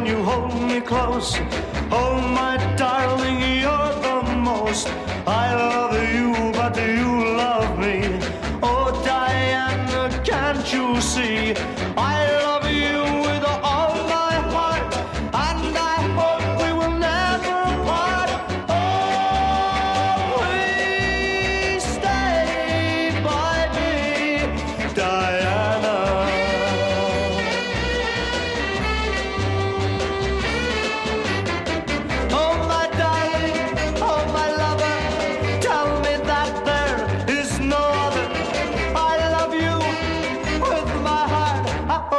you hold me close. Oh, my darling, you're the most. I love you, but do you love me? Oh, Diana, can't you see? I love you with all my heart, and I hope we will never part. Oh, please stay by me, Diana. Oh, my darling, oh, my lover, tell me that there is no other. I love you with my heart.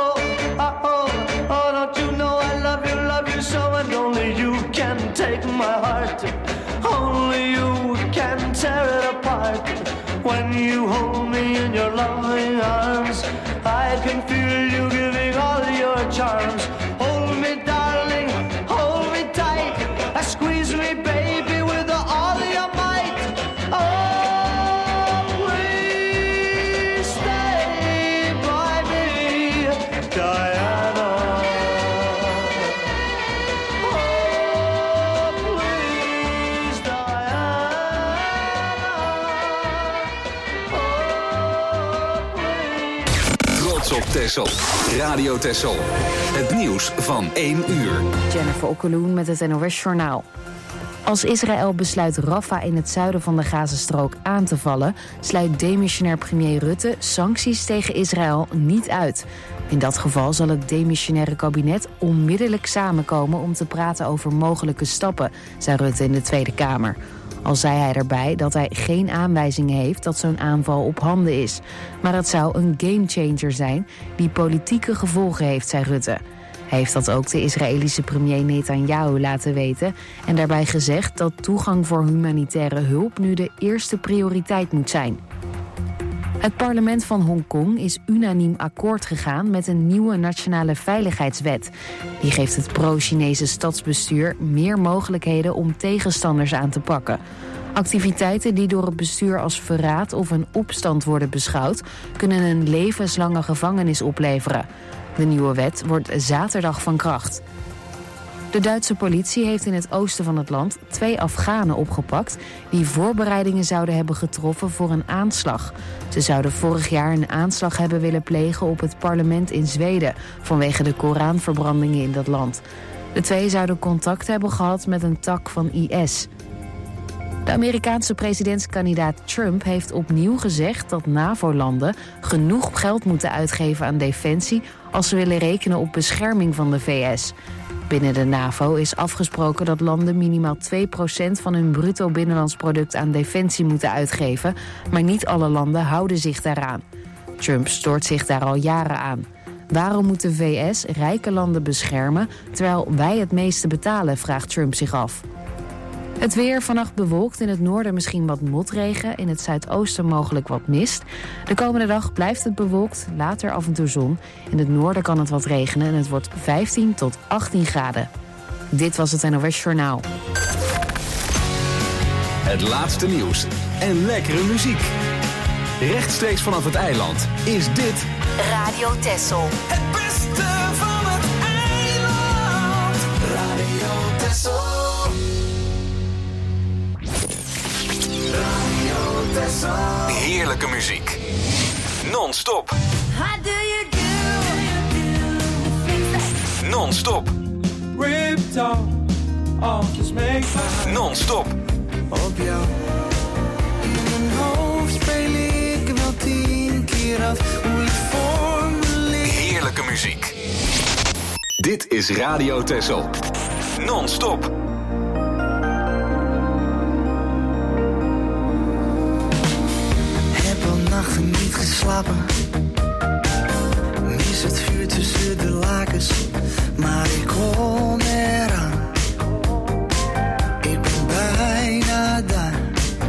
Oh, don't you know I love you so, and only you can take my heart. Only you can tear it apart. When you hold me in your loving arms, I can feel you giving all your charms. Hold me, darling, hold me tight. Squeeze me, baby, with all your might. Oh, please stay by me, Diana. Oh, please, Diana. Oh, please. Trots op Texel. Radio Texel. Het nieuws van 1 uur. Jennifer Okkeloen met het NOS-journaal. Als Israël besluit Rafah in het zuiden van de Gazastrook aan te vallen, sluit demissionair premier Rutte sancties tegen Israël niet uit. In dat geval zal het demissionaire kabinet onmiddellijk samenkomen om te praten over mogelijke stappen, zei Rutte in de Tweede Kamer. Al zei hij erbij dat hij geen aanwijzingen heeft dat zo'n aanval op handen is. Maar het zou een gamechanger zijn die politieke gevolgen heeft, zei Rutte. Hij heeft dat ook de Israëlische premier Netanyahu laten weten en daarbij gezegd dat toegang voor humanitaire hulp nu de eerste prioriteit moet zijn. Het parlement van Hongkong is unaniem akkoord gegaan met een nieuwe nationale veiligheidswet. Die geeft het pro-Chinese stadsbestuur meer mogelijkheden om tegenstanders aan te pakken. Activiteiten die door het bestuur als verraad of een opstand worden beschouwd, kunnen een levenslange gevangenis opleveren. De nieuwe wet wordt zaterdag van kracht. De Duitse politie heeft in het oosten van het land 2 Afghanen opgepakt die voorbereidingen zouden hebben getroffen voor een aanslag. Ze zouden vorig jaar een aanslag hebben willen plegen op het parlement in Zweden vanwege de Koranverbrandingen in dat land. De 2 zouden contact hebben gehad met een tak van IS. De Amerikaanse presidentskandidaat Trump heeft opnieuw gezegd dat NAVO-landen genoeg geld moeten uitgeven aan defensie als ze willen rekenen op bescherming van de VS. Binnen de NAVO is afgesproken dat landen minimaal 2% van hun bruto binnenlands product aan defensie moeten uitgeven, maar niet alle landen houden zich daaraan. Trump stoort zich daar al jaren aan. Waarom moet de VS rijke landen beschermen terwijl wij het meeste betalen, vraagt Trump zich af. Het weer vannacht bewolkt, in het noorden misschien wat motregen, in het zuidoosten mogelijk wat mist. De komende dag blijft het bewolkt, later af en toe zon. In het noorden kan het wat regenen en het wordt 15 tot 18 graden. Dit was het NOS Journaal. Het laatste nieuws en lekkere muziek. Rechtstreeks vanaf het eiland is dit Radio Texel. Het beste van het eiland. Radio Texel. heerlijke muziek. Non-stop. Non-stop. Non-stop. Op jou. In mijn hoofd speel ik wel 10 keer af hoe je voor me ligt. Heerlijke muziek. Dit is Radio Texel. Non-stop. Heb al nachten niet geslapen. Mis het vuur tussen de lakens. Maar ik kom eraan. Ik ben bijna daar.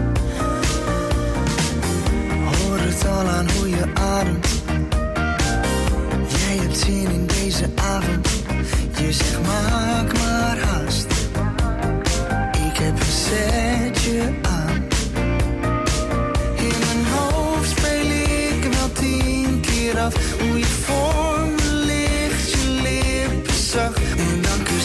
Hoor het al aan hoe je ademt. Jij hebt zin in deze avond. Je zegt maak maar haast. Ik heb een setje aan. In mijn hoofd speel ik wel 10 keer af hoe je voor me ligt. Je lippen zacht en dan kun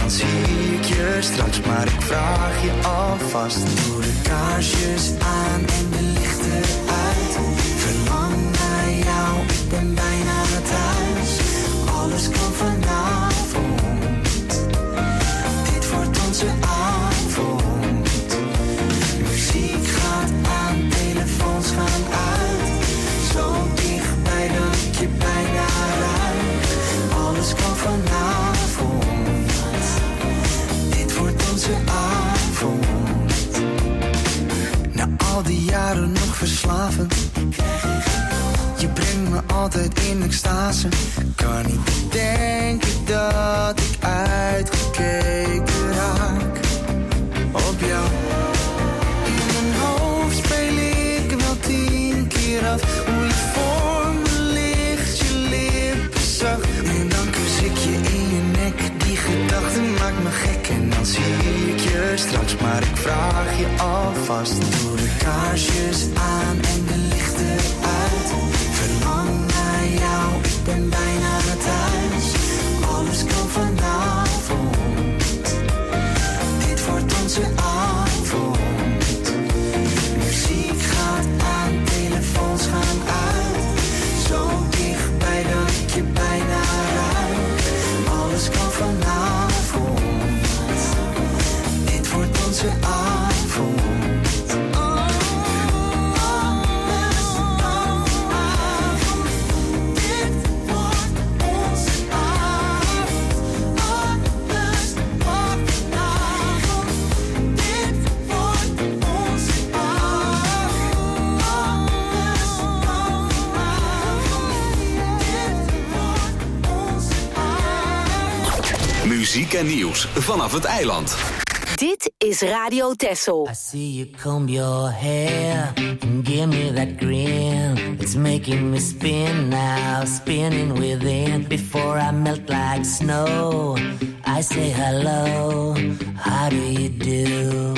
dan zie ik je straks. Maar ik vraag je alvast, doe de kaarsjes aan en de lichten uit. Verlang naar jou, ik ben bijna thuis. Alles kan vanavond, dit wordt onze avond. Muziek gaat aan, telefoons gaan uit. Zo dichtbij dat ik je bijna ruik. Alles kan vanavond, dit wordt onze avond. Na al die jaren nog verslavend, je brengt me altijd in extase. Kan niet bedenken dat ik uitgekeken raak op jou. In mijn hoofd speel ik wel 10 keer af hoe je voor me ligt, je lippen zacht. En dan kus ik je in je nek, die gedachte maakt me gek. En dan zie ik je straks, maar ik vraag je alvast, doe de kaarsjes aan en de lichten uit. Verlang naar jou, ik ben bijna thuis. Alles kan vanavond, dit wordt onze avond. Muziek gaat aan, telefoons gaan uit. Zo dichtbij dat ik je bijna ruik. Alles kan vanavond, dit wordt onze avond. Muziek en nieuws vanaf het eiland. Dit is Radio Texel. I see you comb your hair and give me that grin. It's making me spin now, spinning within. Before I melt like snow, I say hello, how do you do?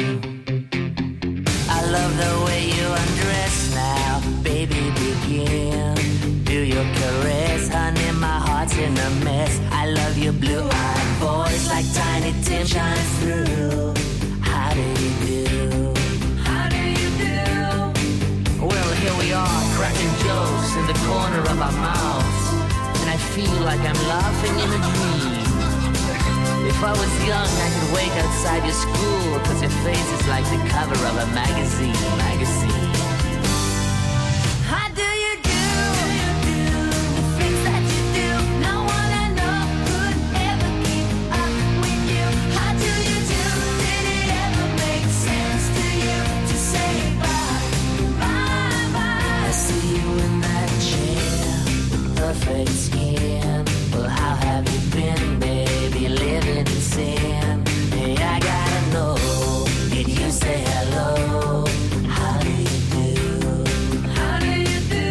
I love the way you undress now, baby begin. Do your caress, honey, my heart's in a mess. I love your blue-eyed voice like Tiny Tim shines through. How do you do? How do you do? Well, here we are, cracking jokes in the corner of our mouths, and I feel like I'm laughing in a dream. If I was young, I could wait outside your school, 'cause your face is like the cover of a magazine. How do you do? The things that you do, no one I know could ever keep up with you. How do you do? Did it ever make sense to you to say bye, bye, bye? I see you in that chair with perfect skin. Well, how have you been, baby? Living in sin. Hey, I gotta know, did you say hello? How do you do? How do you do?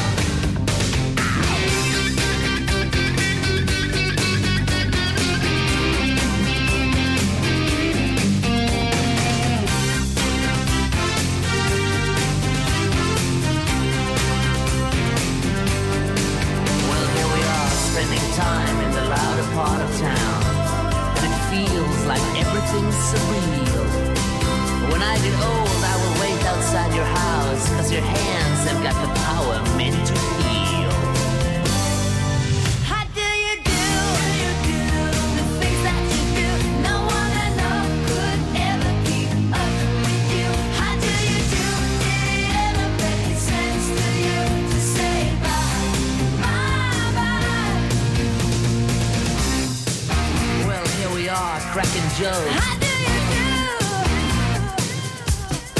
Well, here we are, spending time in the louder part of town, and it feels like everything's surreal. When I get old, I will wait outside your house, 'cause your hands have got the power meant to heal. How do you do? The things that you do, no one I know could ever keep up with you. How do you do? Did it ever make sense to you to say bye, bye, bye? Well, here we are, cracking jokes. How do you do?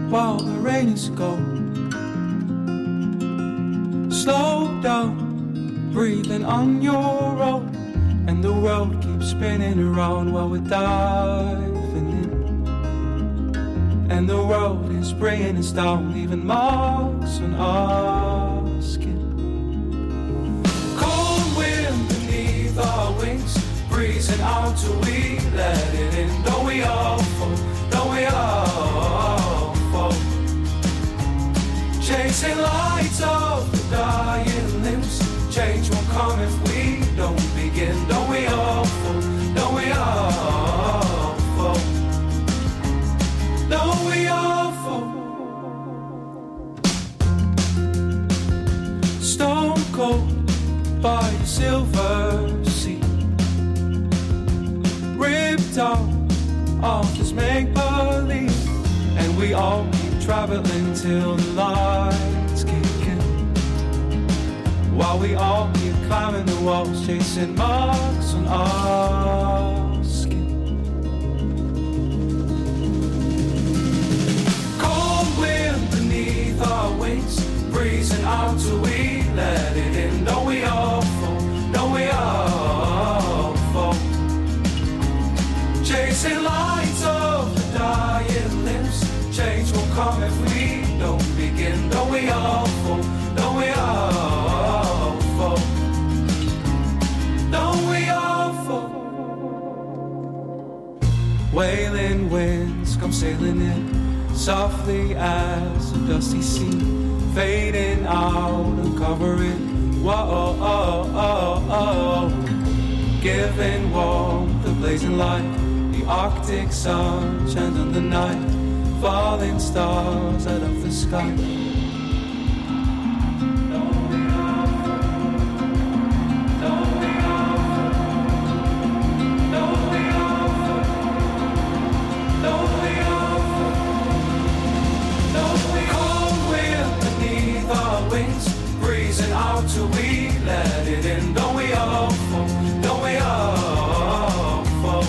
while the rain is gone. Slow down, breathing on your own, and the world keeps spinning around while we're diving in. And the world is bringing us down, leaving marks on our skin. Cold wind beneath our wings, breezing out till we let it in. Don't we all fall, don't we all fall? Chasing lights of the dying limbs, change won't come if we don't begin. Don't we all fall, don't we all fall? Don't we all fall? Stone cold by the silver sea, ripped out of this make-believe, and we all keep traveling till the lights kick in, while we all keep climbing the walls, chasing marks on our skin. Cold wind beneath our wings, breezing out till we let it in. Don't we all fall, don't we all fall? Chasing lights of the dying limbs, change won't come if we don't begin. Don't we all fall, don't we all fall? Don't we all fall? Wailing winds come sailing in, softly as a dusty sea, fading out and covering. Whoa, oh, oh, oh. Giving warmth, the blazing light, the Arctic sun shines on the night, falling stars out of the sky. Breezing out till we let it in. Don't we all fall, don't we all fall?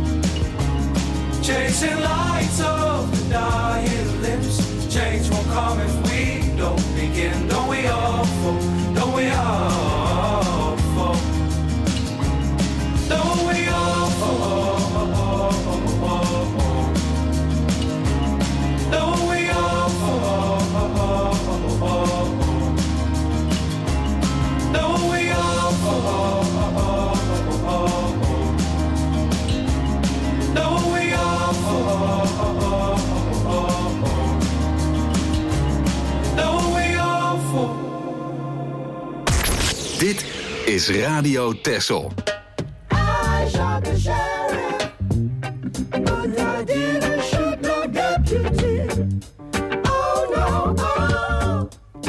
Chasing lights of the dying limbs, change won't come if we don't begin. Don't we all fall, don't we all fall? Don't we all fall? Don't we all fall? Don't we all fall? Don't we all fall? Don't we all fall? Dit is Radio Texel. I shot the sheriff, but I didn't shoot no deputy. Oh no, oh.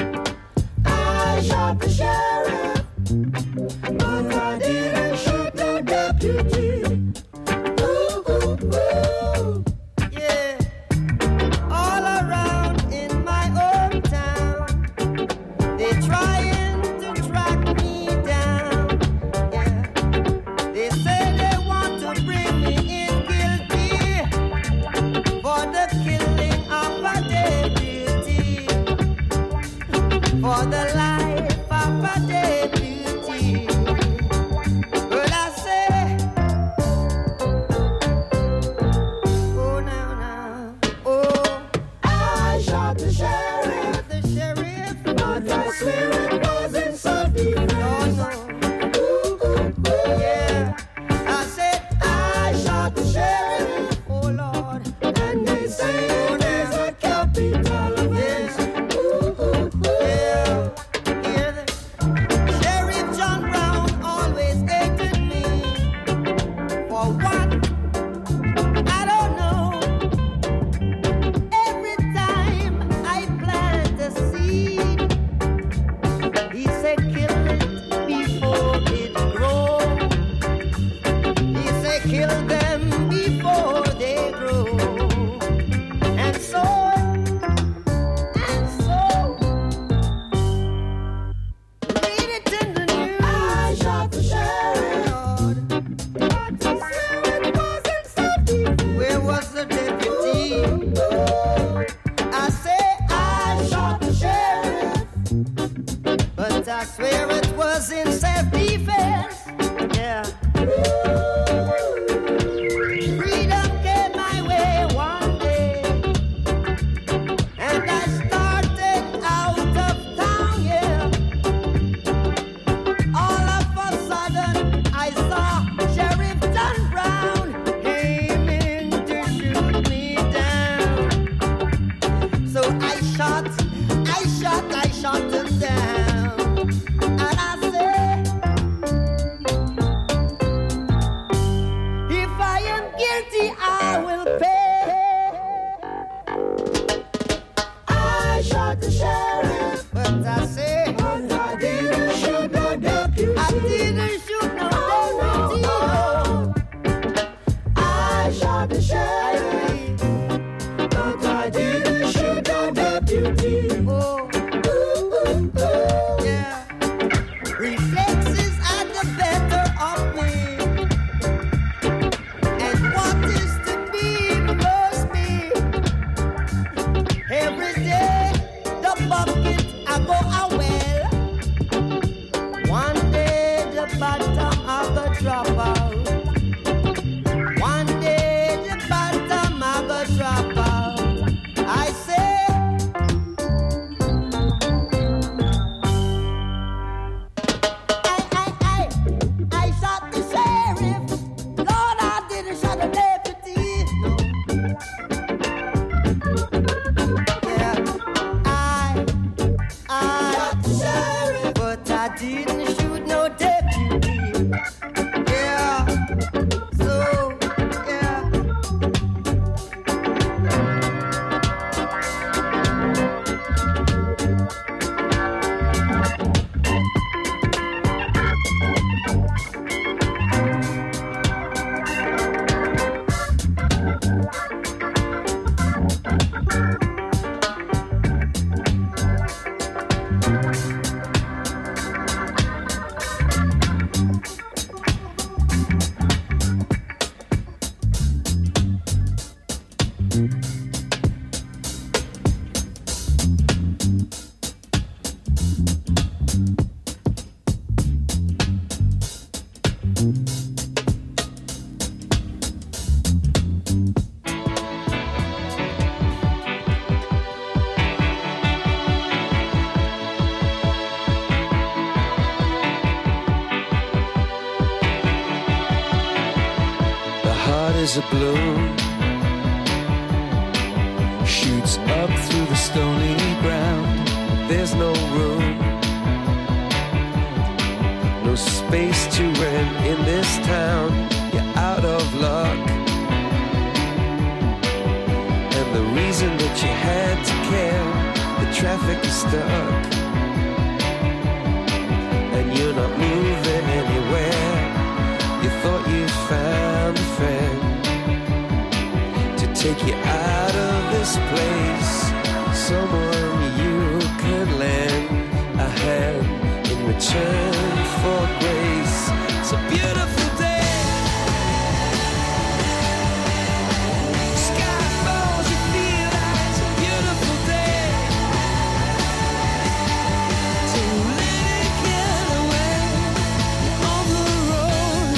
I shot the sheriff, but I didn't shoot no deputy. Ooh, ooh, ooh. Yeah. All around in my hometown, they're trying to track me down. Yeah. They say they want to bring me in guilty for the killing of a deputy, for the life of a deputy. But I say, oh now, oh, I shot the sheriff, but I swear it wasn't self-defense. No, ooh, ooh, ooh. Yeah, I said I shot the sheriff, oh Lord, and they say there's a capital offense. Ooh, ooh, ooh. Yeah, hear that? Sheriff John Brown always hated me. For what? I don't know. Every time I plant a seed, he said kill it before it grows. He said kill them before they grow. And so, read it in the news. I shot the sheriff, Lord, but I swear it wasn't self-defense. Where was the deputy? I was in self-defense. Yeah. Freedom came my way one day, and I started out of town, yeah. All of a sudden, I saw Sheriff John Brown aiming to shoot me down. So I shot him down. And I said, if I am guilty, I will pay. I shot the sheriff, but I said, but I didn't shoot no deputy. I didn't shoot no deputy. I shot the sheriff, but I didn't shoot no deputy. Oh. Yeah. Reflexes are the better of me, and what is to be must be. Every day the bucket I go a well. One day the bottom I go drop out. One day the bottom I go drop out. I say. I shot the sheriff. Lord, I didn't shot the deputy. No. Yeah, I shot the sheriff, but I didn't shoot no deputy. Yeah, so yeah. Is a bloom, shoots up through the stony ground. There's no room, no space to rent in this town. You're out of luck, and the reason that you had to care, the traffic is stuck, and you're not moving anywhere. You thought you found a friend to take you out of this place, someone you could lend a hand in return for grace. It's a beautiful day, sky falls, you feel like it's a beautiful day to let it get away on the road.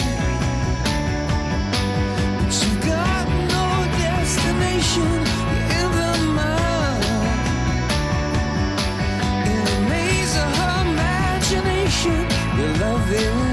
But you've got no destination in the mind, in a maze of her imagination. You're loving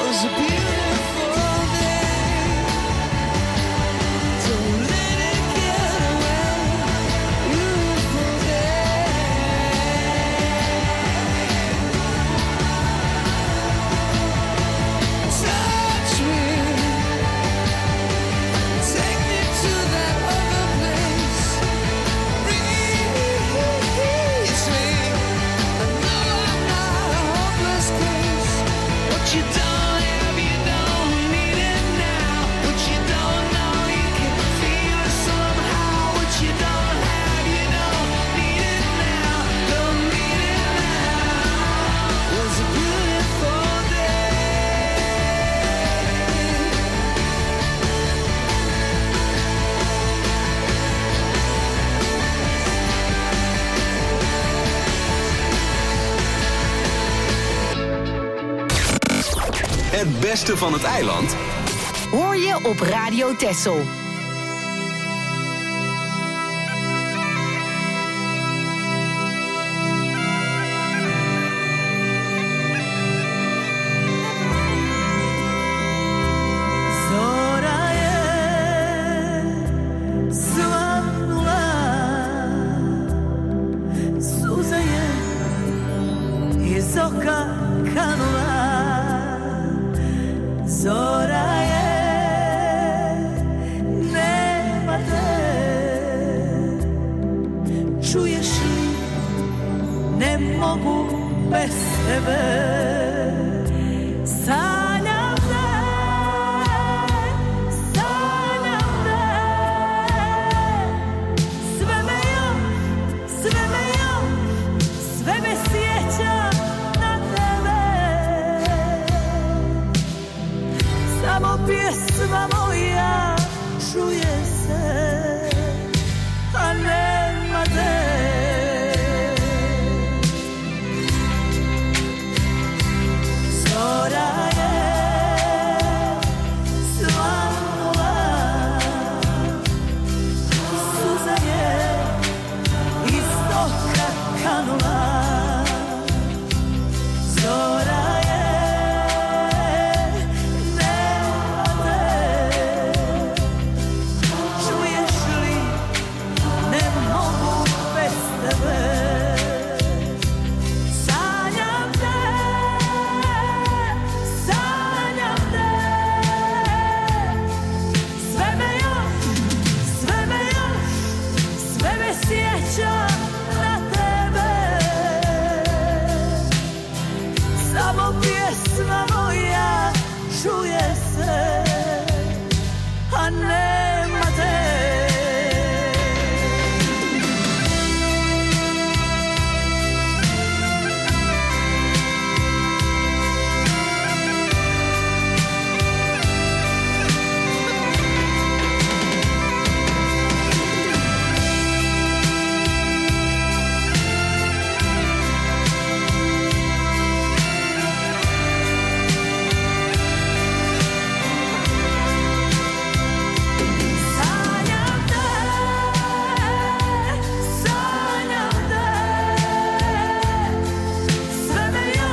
was a beautiful day. Don't let it get away. Beautiful day. Touch me. Take me to that other place. Release me. I know I'm not a hopeless case. What you don't have, you don't need it now. What you don't know, you can feel it somehow. What you don't have, you don't need it now. Don't need it now. It was a beautiful day. Het beste van het eiland Hoor je op Radio Texel. Zora je svanula, suza je iz oka kanula. Zora je, nema te. Čuješ li, ne mogu bez tebe. Sanjam te, sanjam te. Sve me sjeća na tebe. Samo pjesma moja čuje se, a nema te. Zora je svanula, suza je iz oka kanula. Zora je, nema te. Čuješ li, ne mogu bez tebe. Sanjam te, sanjam te. Sve me sjeća na tebe. Samo pjesma moja čuje se, a nema te. Sanjam te, sanjam te. Sve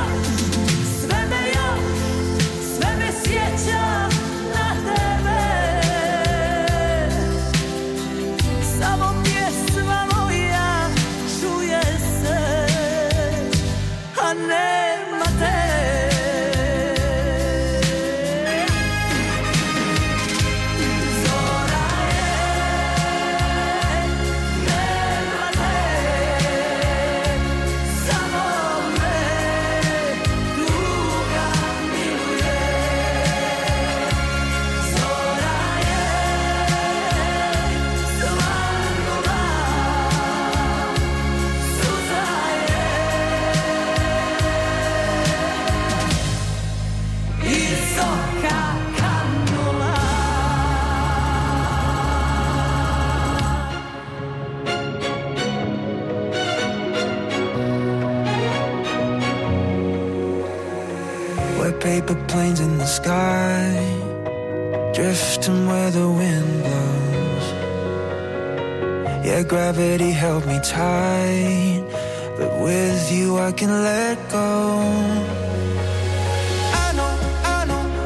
me sjeća na tebe. Samo pjesma moja čuje se, a nema te. Zora je, nema te. Samo me tuga miluje. Zora je svanula, suza je iz oka kanula. We're paper planes in the sky, drifting where the wind blows. Yeah, gravity held me tight, but with you I can let go. I know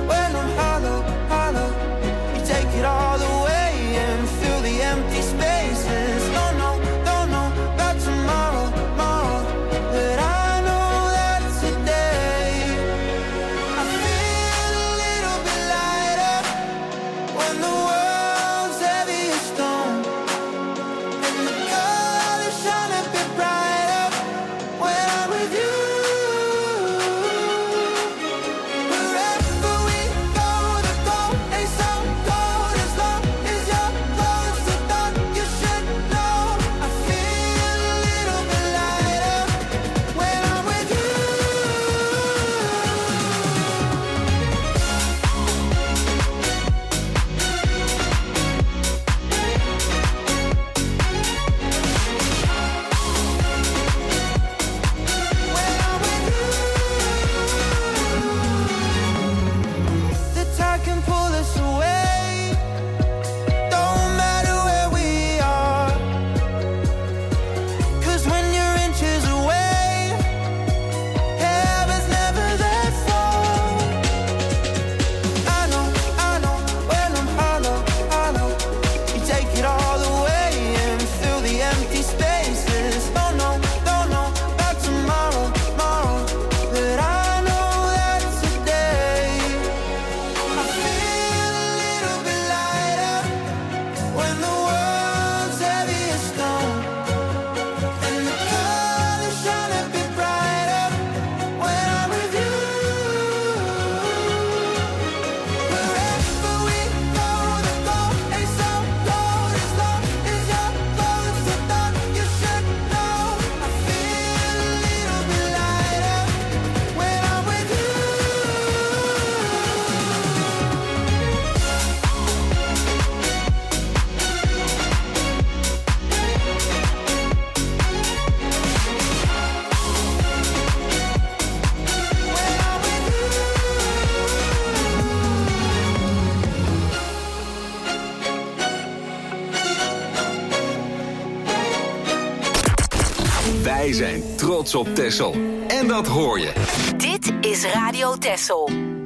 zijn trots op Texel. En dat hoor je. Dit is Radio Texel.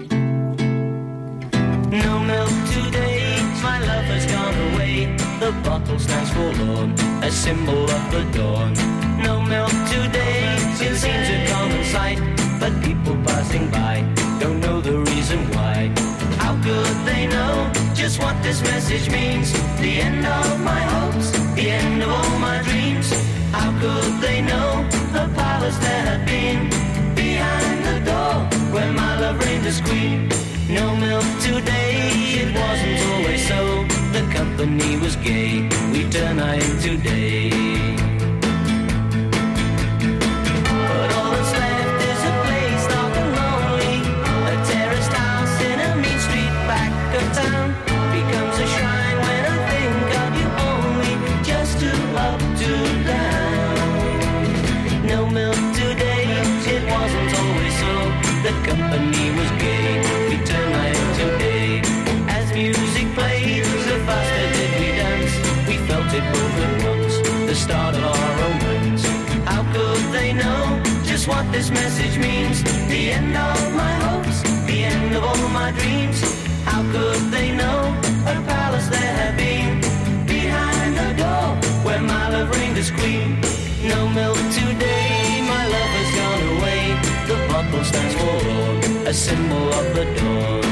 No milk today, my lover's gone away. The bottle stands forlorn, a symbol of the dawn. No milk today, it seems a common sight, but people passing by don't know the reason why. How could they know just what this message means? The end of my hopes, the end of all my dreams. How could they know a palace there had been behind the door where my love reigned as queen? No milk today, it wasn't always so. The company was gay, we turn night into day. But all that's left is a place dark and lonely. A terraced house in a mean street back of town becomes a shrine when I think of you only. Just to up, to down. No milk today, it wasn't always so. The company was gay, we turn night into day. As music played, the faster did we dance. We felt it both at once, the start of our romance. How could they know just what this message means? The end of my hopes, the end of all my dreams. How could they know a palace there had been behind the door where my love reigned as queen? No milk today, my love has gone away. The bottle stands forlorn, a symbol of the dawn.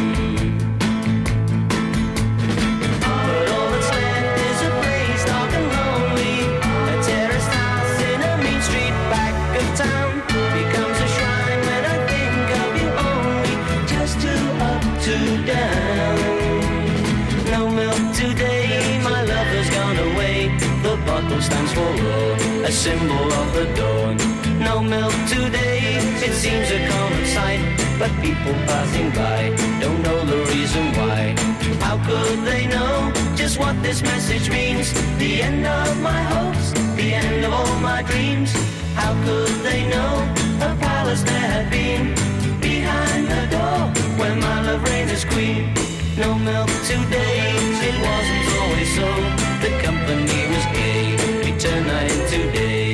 But all that's left is a place dark and lonely. A terraced house in a mean street back of town becomes a shrine when I think of you only. Just to up, to down. No milk today, my love has gone away. The bottle stands forlorn, a symbol of the dawn. No milk today, it seems a common sight, but people passing by don't know the reason why. How could they know just what this message means? The end of my hopes, the end of all my dreams. How could they know a palace there had been behind the door where my love reigns as queen? No milk today, it wasn't always so. The company was gay, we turned night into day.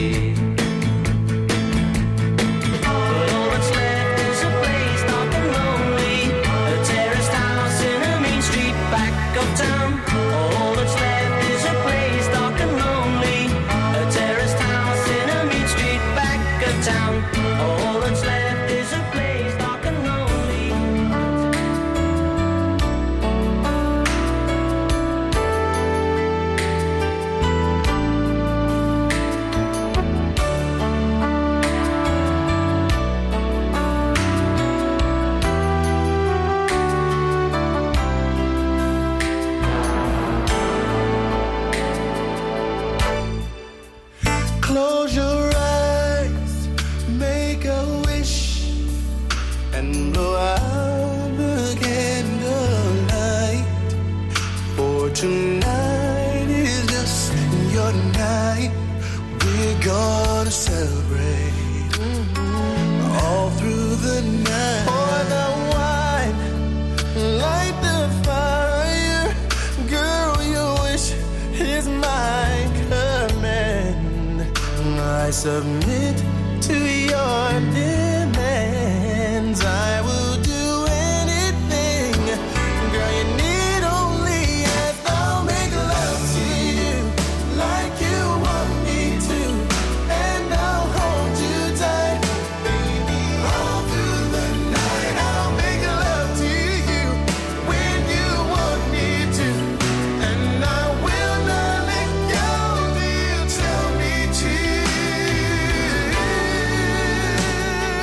Submit to your demands. I will do anything. Girl, you need only ask. I'll make love to you like you want me to, and I'll hold you tight, baby, all through the night. I'll make love to you when you want me to, and I will not let go till you tell me to.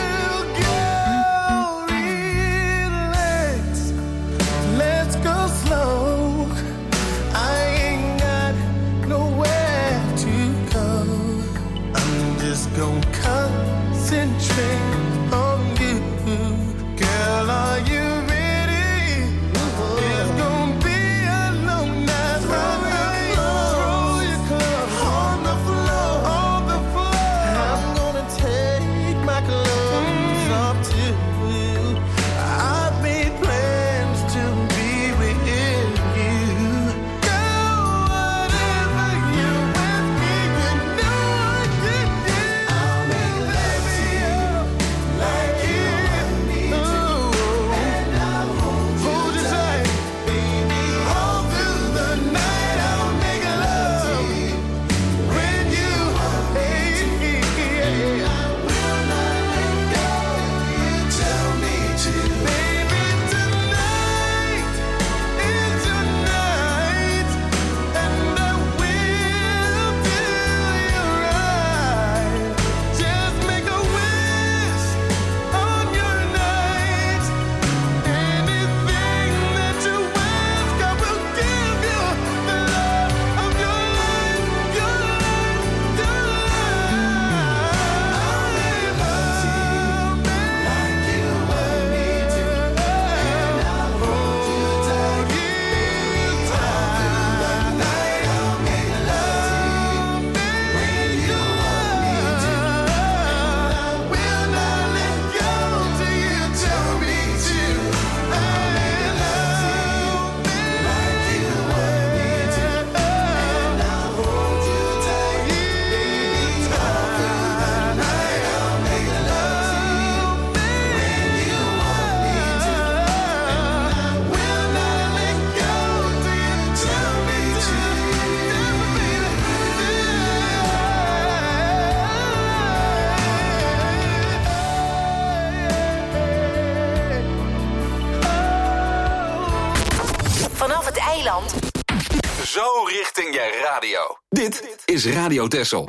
eiland. Zo richting je radio. Dit is Radio Texel.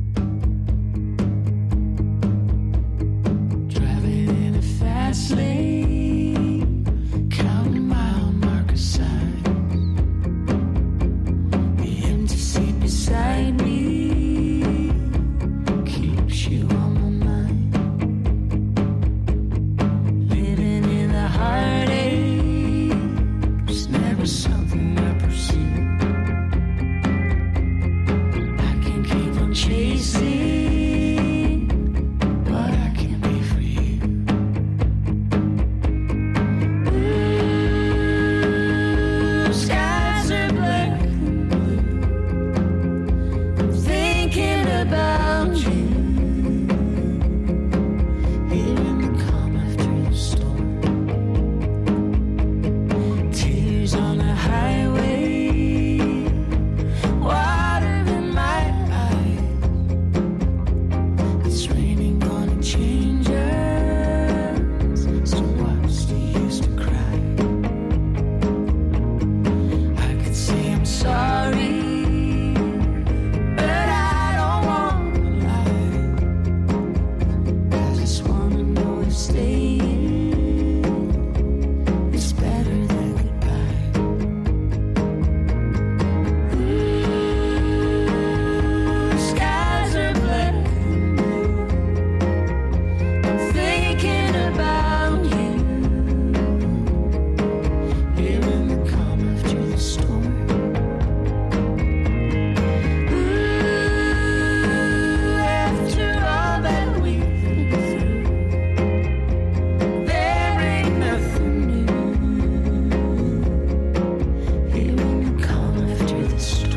Driving in a fast lane, counting mile marker signs. The empty seat beside me keeps you on my mind. Living in the heartache was never something I pursued. Chasing what I can be for you. Ooh, skies are black and blue. I'm thinking about you. Here in the calm after the storm. Tears on the highway. Water in my eyes. It's raining, gonna change us. So what's the use to cry? I could say I'm sorry, but I don't wanna lie. I just wanna know if staying is better than goodbye. Ooh, skies are black. I'm thinking about you. Here in the calm after the storm. Ooh, after all that we've been through, there ain't nothing new. Here in the calm after the storm.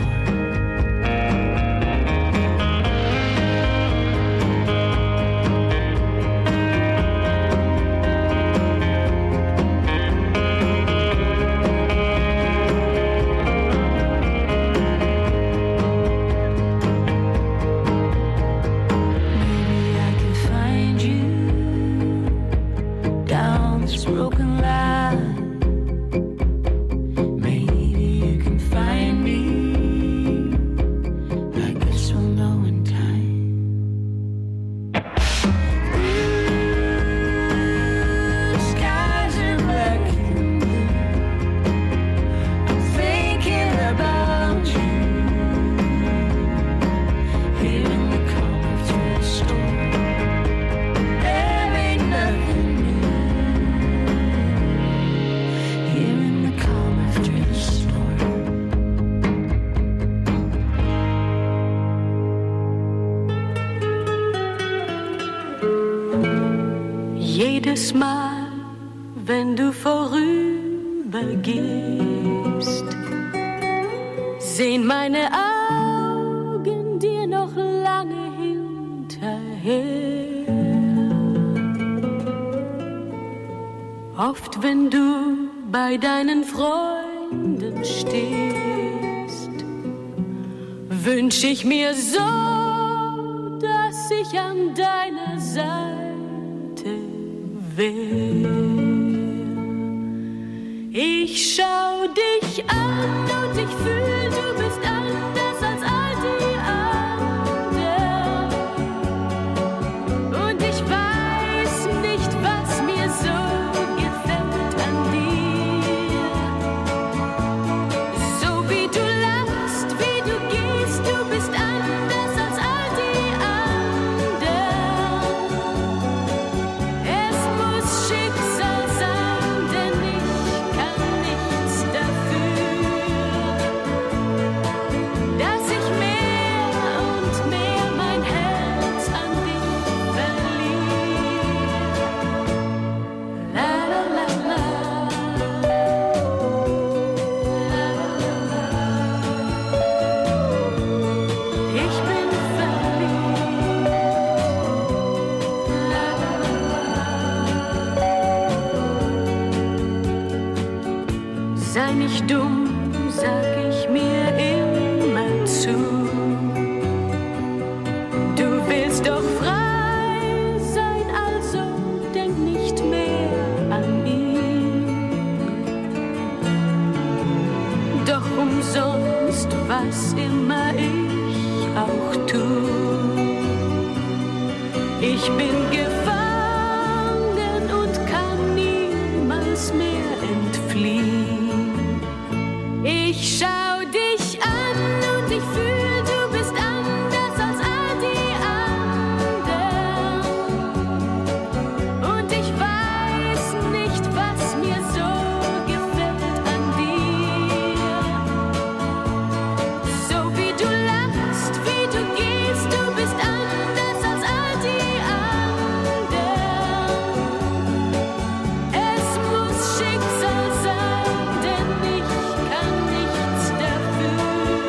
Maybe I can find you down this broken line. Maybe you can find me. I guess we'll know in time. Ooh, skies are black and blue. I'm thinking about you. Here in the calm after the storm. There ain't nothing new. Here in the calm after the storm. Jedes Mal, wenn du vorübergehst, sehen meine Augen dir noch lange hinterher. Oft, wenn du bei deinen Freunden stehst, wünsch ich mir so, dass ich an deiner Seite wär. Ich schau dich an und ich fühl, du bist anders als all die anderen. Und ich weiß nicht, was mir so gefällt an dir. So wie du lachst, wie du gehst, du bist anders als all die anderen. Es muss Schicksal sein, denn ich kann nichts dafür, dass ich mehr und mehr mein Herz an dich verliere. La la la la. Ich bin verliebt. La la la. Sei nicht dumm, sag ich mir immer zu. Du willst doch frei sein, also denk nicht mehr an ihn. flieh. Ich schau dich an und ich fühl, du bist anders als all die anderen. Und ich weiß nicht, was mir so gefällt an dir. So wie du lachst, wie du gehst, du bist anders als all die anderen. Es muss Schicksal sein, denn ich kann nichts dafür,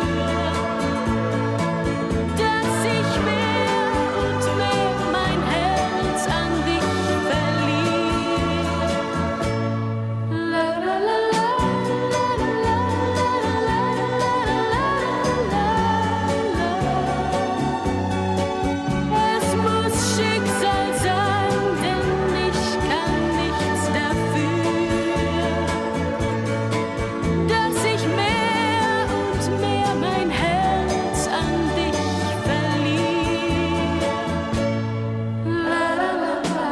dass ich mehr und mehr mein Herz an dich verliere. La la la la, la la la la. Es muss Schicksal sein, denn ich kann nichts dafür, dass ich mehr und mehr mein Herz an dich verliere. La la la la,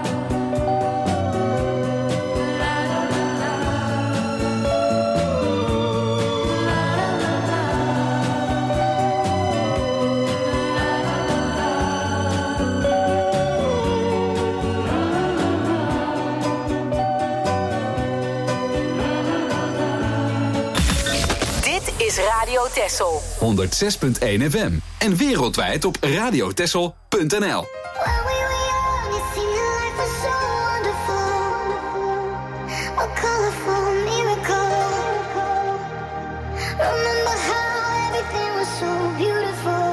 la la la la, Dit is Radio Texel. 106.1 FM. En wereldwijd op radiotexel.nl. When we were young, it seemed that life was so wonderful. A colorful miracle. Remember how everything was so beautiful.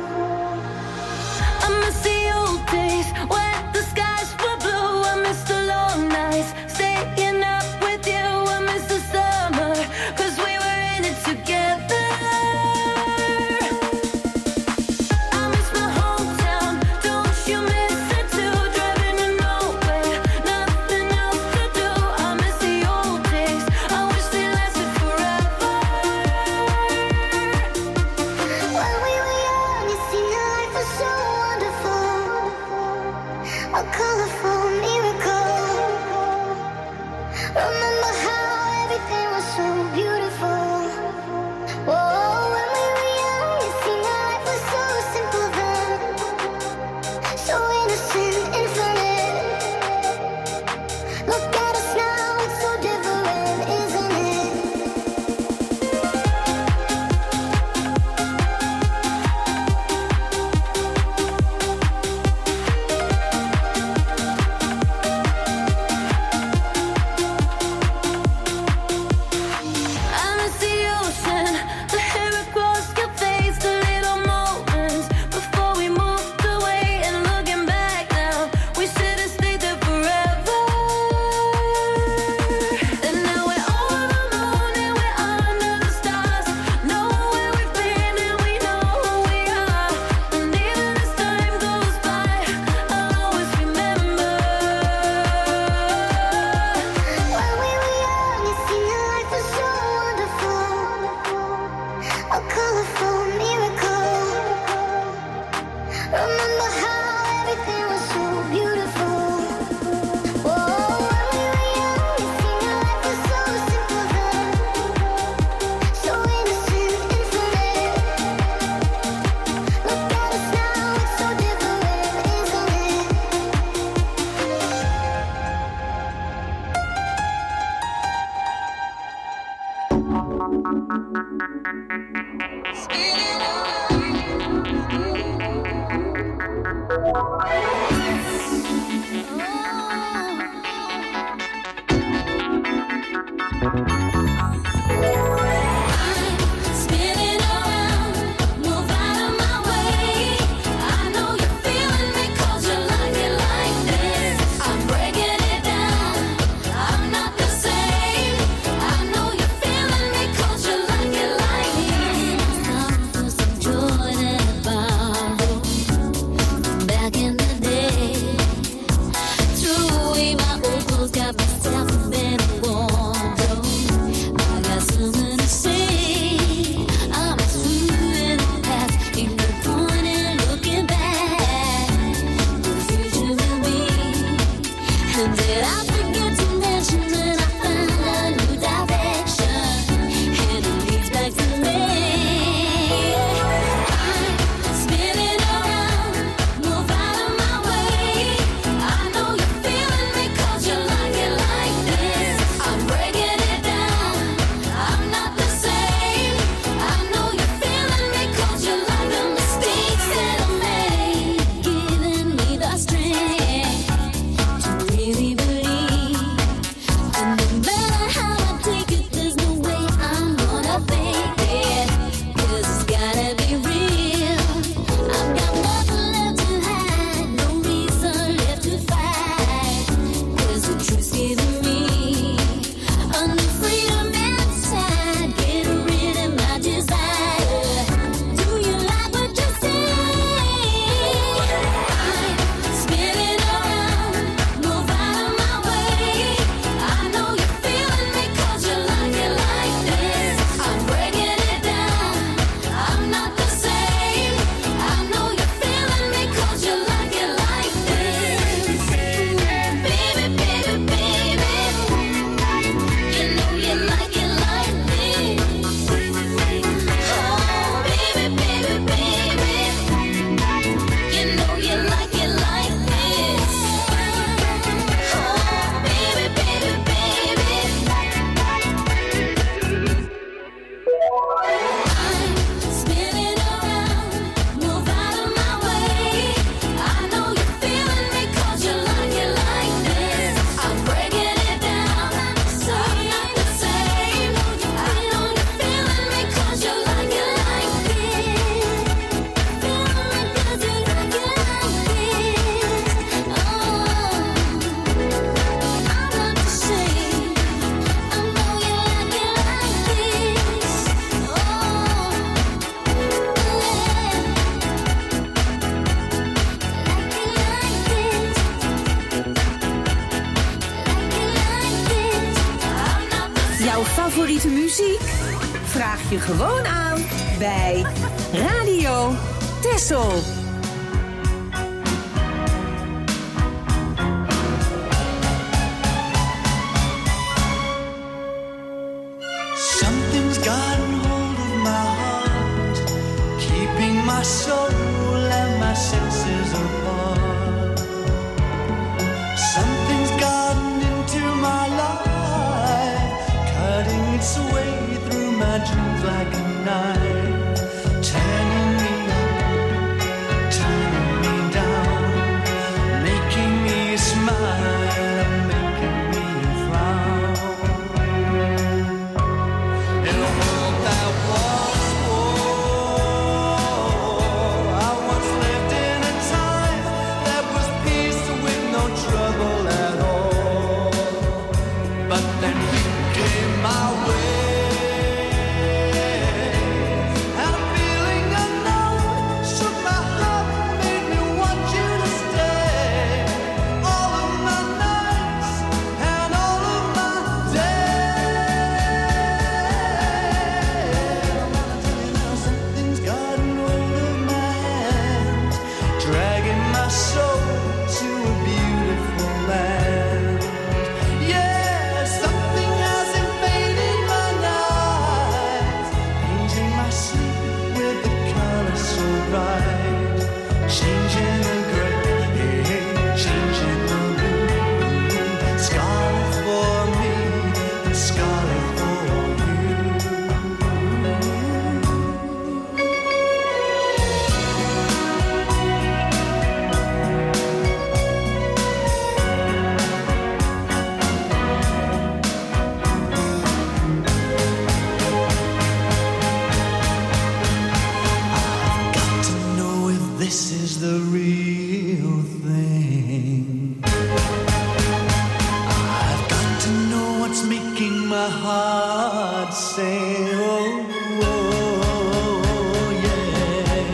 I miss the old days when the skies were blue. I miss the long nights staying up with you. I miss the summer, 'cause we were in it together. I miss my hometown, don't you miss it too? Driving to nowhere, nothing else to do. I miss the old days, I wish they lasted forever. When we were young, it seemed that life was so wonderful. A colorful miracle. Remember how everything was so beautiful. Oh, when we were young, it seemed that life was so simple then. So innocent, infinite. Look at us now, it's so different, isn't it? I miss the ocean, the hair across your face, the little moments before we moved away. And looking back now, we should have stayed there forever. And now we're over the moon and we're under the stars. Know where we've been and we know who we are. And even as time goes by, I'll always remember. When we were young, it seemed that life was so wonderful. A colorful miracle. Remember how everything was so beautiful. Oh, when we were young, it seemed that life was so simple then. So innocent, infinite. Look at us now, it's so different, isn't it? Spinning around, move out of my way. I know you're feeling me 'cause you like it like this. I'm breaking it down, I'm not the same. I know you're feeling me 'cause you like it like this. Time for some Jordan borrow. Back in the day, threw away my old clothes, got myself a better wardrobe. I got something to say. I'm through in the past, ain't no point in looking back. The future will be. And did I forget to mention that I found a new truth's giving me a new freedom inside. Get rid of my desire. Do you like what you see? I'm spinning around, move out of my way. I know you're feeling me 'cause you like it like this. I'm breaking it down, I'm not the same. I know you're feeling me 'cause you like it like this. Baby, baby, baby, you know you like it like this. Oh, baby, baby, baby, you know you like it like this. Oh, baby, baby, baby, I'm spinning around, move out of my way. I know you're feeling me 'cause you like it like this. I'm breaking it down, so I'm not the same. I know you're feeling me 'cause you like it like this. Feeling me 'cause you like it like this. Oh, I'm not the same. I know you like it like this. Oh, Jouw favoriete muziek? Vraag je gewoon aan bij Radio Texel. Something's gotten hold of my heart, keeping my soul and my senses apart. Something's gotten into my life, cutting its way through my dreams like a knife, turning me up, turning me down, making me smile and making me frown. In a world that was war, I once lived in a time that was peace with no trouble at all. But then you came my way, and a feeling unknown shook my heart, made me want you to stay. All of my nights and all of my days. Something's gotten hold of my hand, dragging my soul to a beautiful land. Yeah, something has invaded my night, painting my sleep with the colors so bright, changing the gray, changing the blue, scarlet for me and scarlet for you. I've got to know if this is the real thing. I've got to know what's making my heart say, oh, oh, yeah.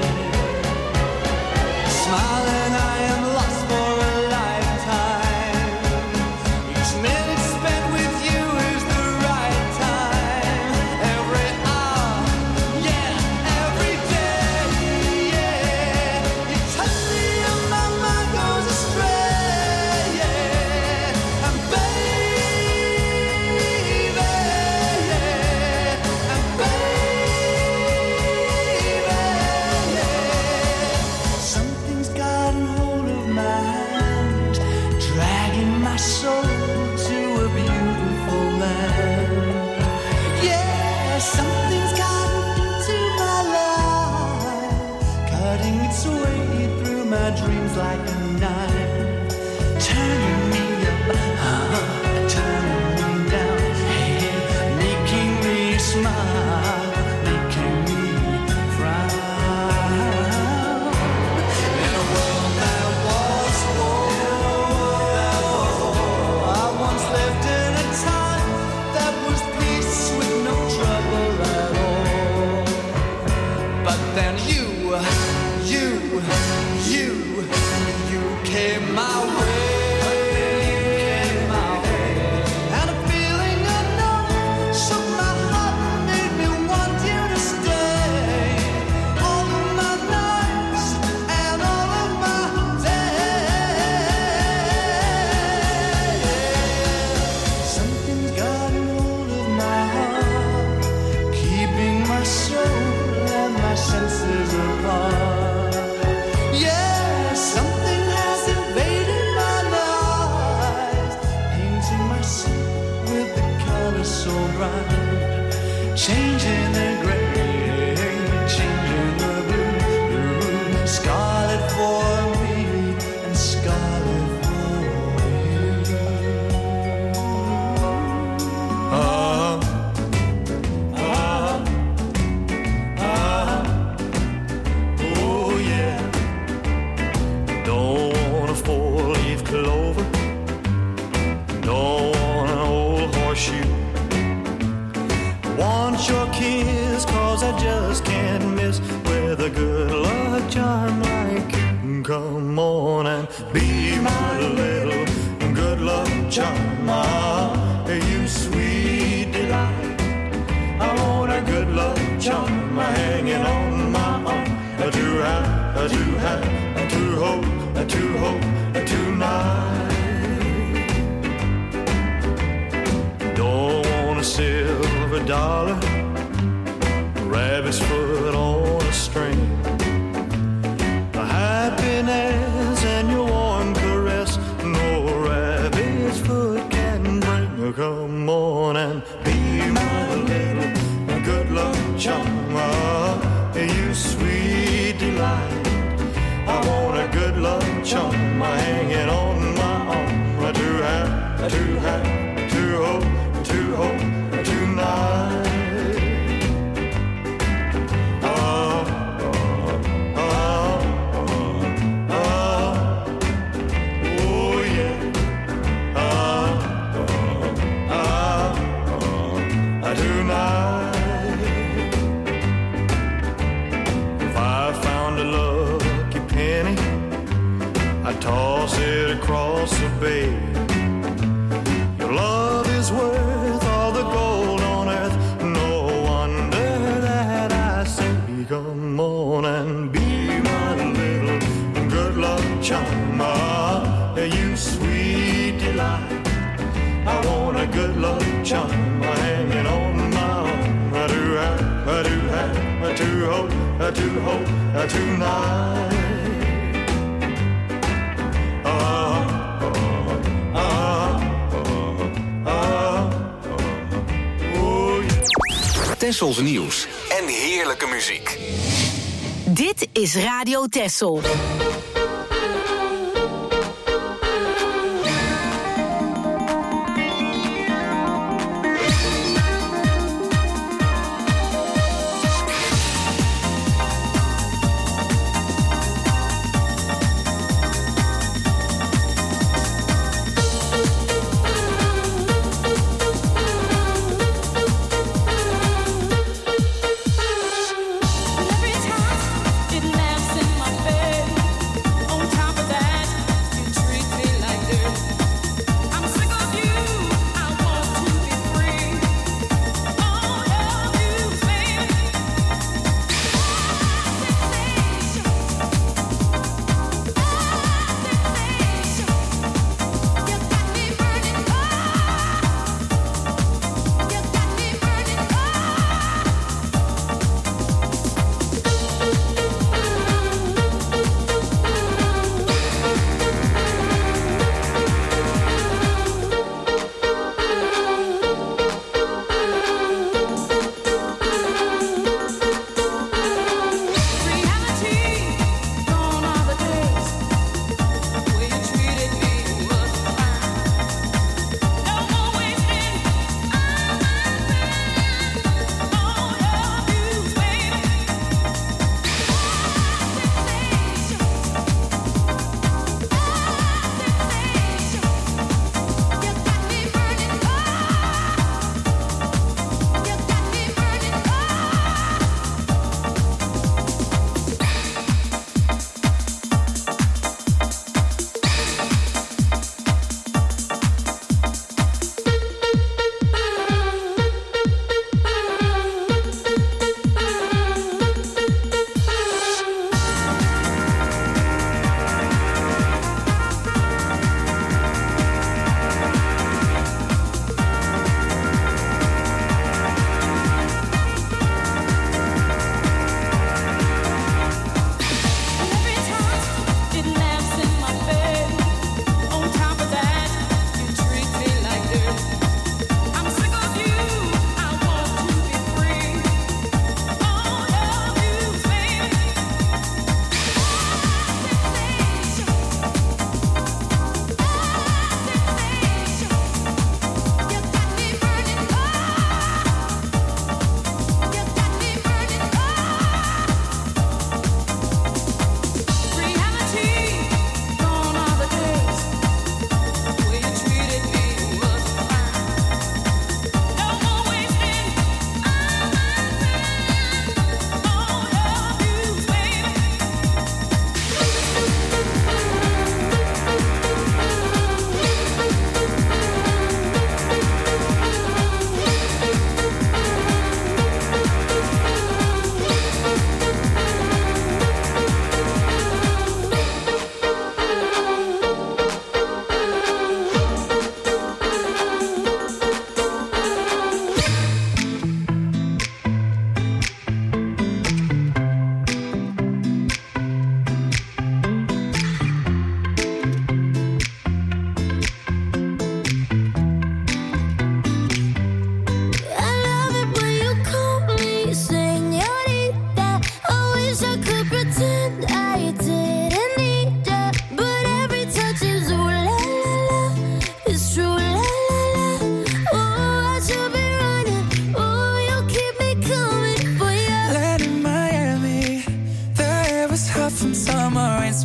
Smiling, I am lost for a lifetime. Each minute spent with you is the right time. Every hour, yeah, every day, yeah. You touch me and my mind goes astray, yeah. And baby, house with the colors so bright, changing the gray, changing the blue, scarlet for me and scarlet for you. Oh yeah. Don't want a four-leaf clover, don't want an old horseshoe. Want your kiss, 'cause I just can't miss with a good luck charm like you. Come on and be my little good luck charm, you sweet delight. I want a good luck charm hanging on my arm, to have, to hold tonight. Don't want a silver dollar, rabbit's foot on a string. The happiness and your warm caress, no rabbit's foot can bring. Come on and be my little good luck charm, you sweet delight. I want a good luck charm hanging on my arm, to hold tonight. Oh yeah. Tonight. If I found a lucky penny, I'd toss it across the bay. Your love is worth all the gold on earth, no wonder that I say, come on and be my little good luck charm, you sweet delight. I want a good luck charm hanging on my arm, to hold tonight. Tessels nieuws en heerlijke muziek. Dit is Radio Tessel. Every time it laughs in my face.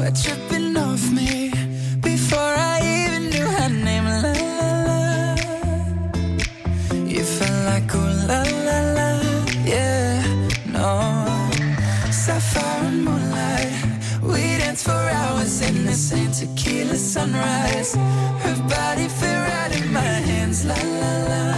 sweat dripping off me before I even knew her name. La la la, you felt like ooh la la la, yeah, no. Sapphire and moonlight, we danced for hours in the same tequila sunrise. Her body fit right in my hands, la la la.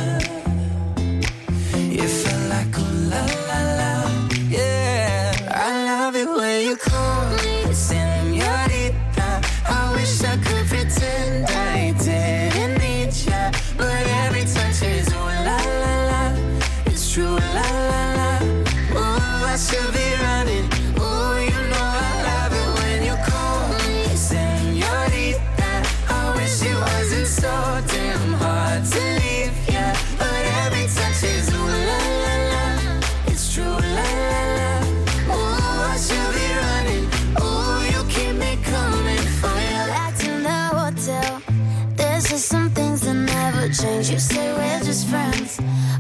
You felt like ooh la la la, yeah. I love it when you call me señorita. I wish I could pretend I didn't need ya, but every touch is ooh la la la. It's true, la la la. Ooh, I should be running. Ooh, you know I love it when you call me señorita. I wish it wasn't so damn hard to leave ya, but every touch is ooh la la la. It's true, la la la. Ooh, I should be running. Ooh, you keep me coming for ya. Back to the hotel. There's just some things that never change. You say we're just friends.